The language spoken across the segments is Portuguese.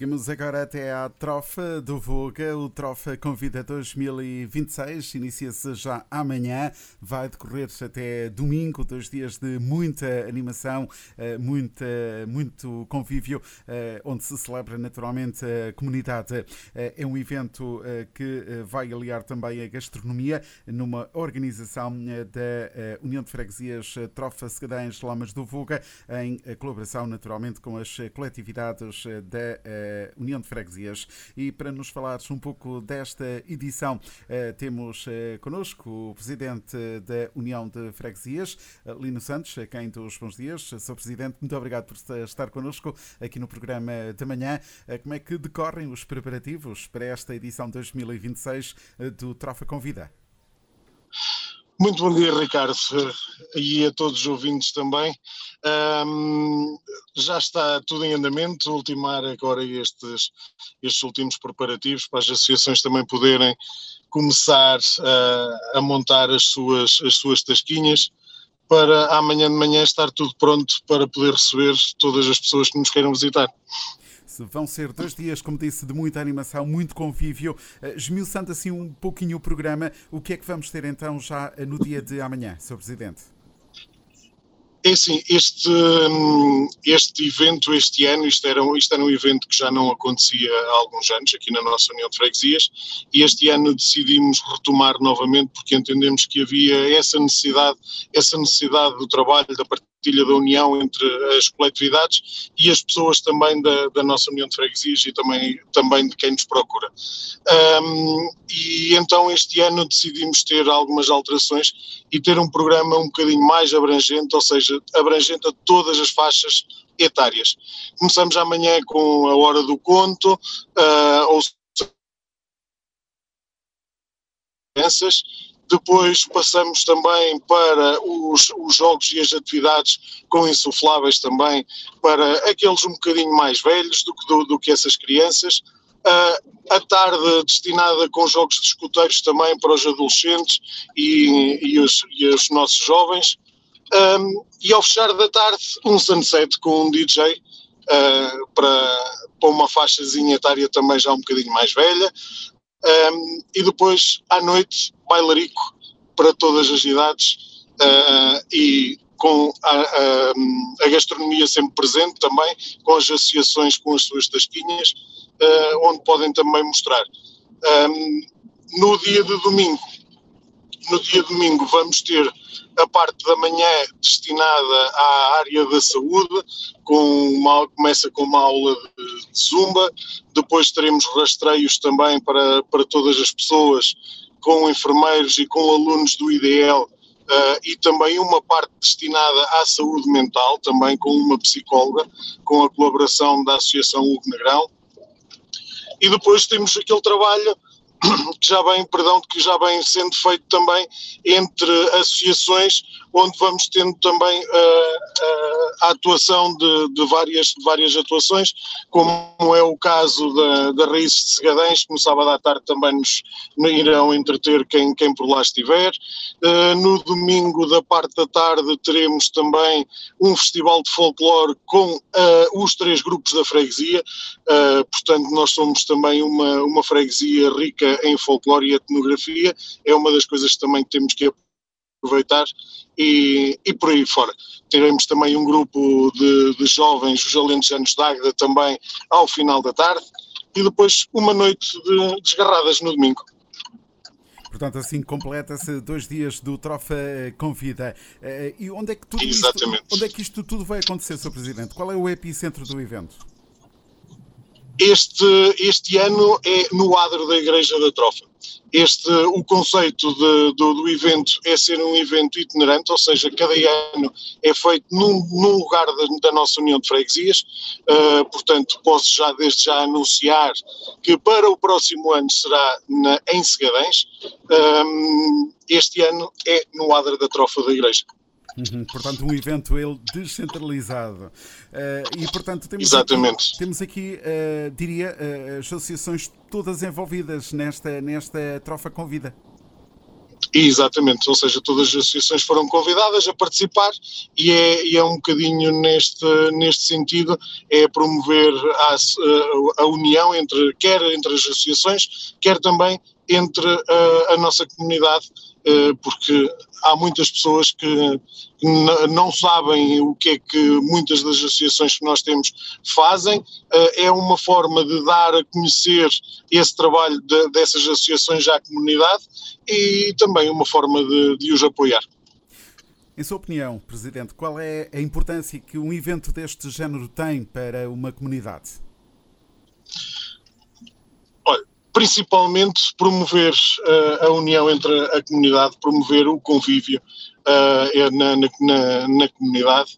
Seguimos agora até à Trofa do Voga. O Trofa Convida 2026 inicia-se já amanhã, vai decorrer até domingo, 2 dias de muita animação, muito convívio, onde se celebra naturalmente a comunidade. É um evento que vai aliar também a gastronomia, numa organização da União de Freguesias Trofa Segadães Lamas do Voga, em colaboração naturalmente com as coletividades da União de Freguesias. E para nos falar um pouco desta edição, temos connosco o Presidente da União de Freguesias, Lino Santos, a quem dos bons dias. Sr. Presidente, muito obrigado por estar connosco aqui no programa da manhã. Como é que decorrem os preparativos para esta edição 2026 do Trofa Convida? Muito bom dia, Ricardo, e a todos os ouvintes também. Já está tudo em andamento, ultimar agora estes últimos preparativos para as associações também poderem começar a montar as suas tasquinhas, para amanhã de manhã estar tudo pronto para poder receber todas as pessoas que nos queiram visitar. Vão ser 2 dias, como disse, de muita animação, muito convívio. Esmiuçando assim um pouquinho o programa, o que é que vamos ter então já no dia de amanhã, Sr. Presidente? É assim, este evento este ano, isto era um evento que já não acontecia há alguns anos aqui na nossa União de Freguesias, e este ano decidimos retomar novamente porque entendemos que havia essa necessidade do trabalho, da partilha da união entre as coletividades e as pessoas também da nossa União de Freguesias e também de quem nos procura. E então este ano decidimos ter algumas alterações e ter um programa um bocadinho mais abrangente, ou seja, abrangente a todas as faixas etárias. Começamos amanhã com a hora do conto, ou crianças. Depois passamos também para os jogos e as atividades com insufláveis também para aqueles um bocadinho mais velhos do que essas crianças. A tarde destinada com jogos de escuteiros também para os adolescentes e os nossos jovens. E ao fechar da tarde, um sunset com um DJ para uma faixazinha etária também já um bocadinho mais velha. E depois, à noite, bailarico para todas as idades e com a gastronomia sempre presente também, com as associações com as suas tasquinhas, onde podem também mostrar. No dia de domingo vamos ter a parte da manhã destinada à área da saúde, começa com uma aula de zumba, depois teremos rastreios também para todas as pessoas, com enfermeiros e com alunos do IDL, e também uma parte destinada à saúde mental, também com uma psicóloga, com a colaboração da Associação Hugo Negrão. E depois temos aquele trabalho que já vem sendo feito também entre associações, onde vamos tendo também a atuação de várias atuações, como é o caso da Raízes de Segadães, que no sábado à tarde também nos irão entreter quem por lá estiver. No domingo, da parte da tarde, teremos também um festival de folclore com os 3 grupos da freguesia. Portanto, nós somos também uma freguesia rica em folclore e etnografia, é uma das coisas que também temos que aproveitar e por aí fora. Teremos também um grupo de jovens, os Alentejanos de Águeda, também ao final da tarde, e depois uma noite de desgarradas no domingo. Portanto, assim completa-se 2 dias do Trofa Convida. E onde é que isto tudo vai acontecer, Sr. Presidente? Qual é o epicentro do evento? Este ano é no adro da Igreja da Trofa. O conceito do evento é ser um evento itinerante, ou seja, cada ano é feito num lugar da nossa União de Freguesias. Portanto, posso desde já anunciar que para o próximo ano será em Segadães. Este ano é no adro da Trofa da Igreja. Portanto, um evento descentralizado. E, portanto, temos aqui, diria, as associações todas envolvidas nesta Trofa Convida. Exatamente, ou seja, todas as associações foram convidadas a participar e é um bocadinho neste sentido, é promover a união quer entre as associações, quer também entre a nossa comunidade, porque há muitas pessoas que não sabem o que é que muitas das associações que nós temos fazem. É uma forma de dar a conhecer esse trabalho dessas associações à comunidade e também uma forma de os apoiar. Em sua opinião, Presidente, qual é a importância que um evento deste género tem para uma comunidade? Olha, principalmente promover a união entre a comunidade, promover o convívio na comunidade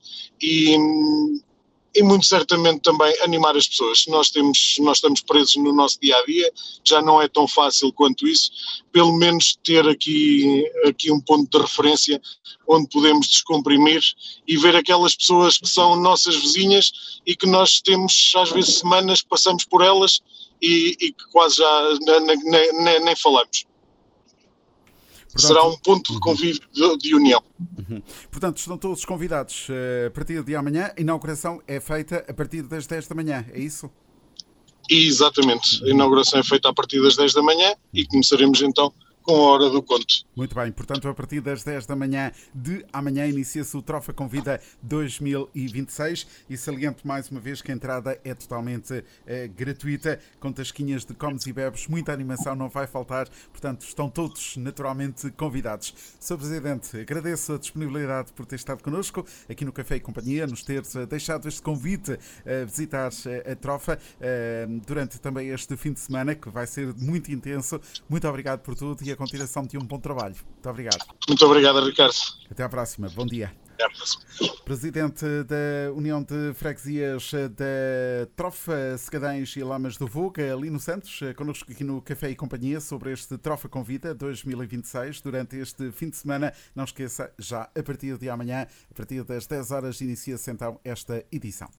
e muito certamente também animar as pessoas. Nós estamos presos no nosso dia-a-dia, já não é tão fácil quanto isso, pelo menos ter aqui um ponto de referência onde podemos descomprimir e ver aquelas pessoas que são nossas vizinhas e que nós temos às vezes semanas que passamos por elas e que quase já nem falamos. Portanto, será um ponto de convívio de união. Portanto, estão todos convidados a partir de amanhã. A inauguração é feita a partir das 10 da manhã, é isso? Exatamente. A inauguração é feita a partir das 10 da manhã e começaremos então com a hora do conto. Muito bem, portanto, a partir das 10 da manhã de amanhã inicia-se o Trofa Convida 2026 e saliento mais uma vez que a entrada é totalmente gratuita, com tasquinhas de comes e bebes, muita animação não vai faltar, portanto, estão todos naturalmente convidados. Sr. Presidente, agradeço a disponibilidade por ter estado connosco aqui no Café e Companhia, nos ter deixado este convite a visitar a Trofa durante também este fim de semana, que vai ser muito intenso. Muito obrigado por tudo e a continuação de um bom trabalho. Muito obrigado. Muito obrigado, Ricardo. Até à próxima. Bom dia. Até à próxima. Presidente da União de Freguesias da Trofa, Segadães e Lamas do Voga, Lino Santos, connosco aqui no Café e Companhia sobre este Trofa Convida 2026 durante este fim de semana. Não esqueça, já a partir de amanhã, a partir das 10 horas, inicia-se então esta edição.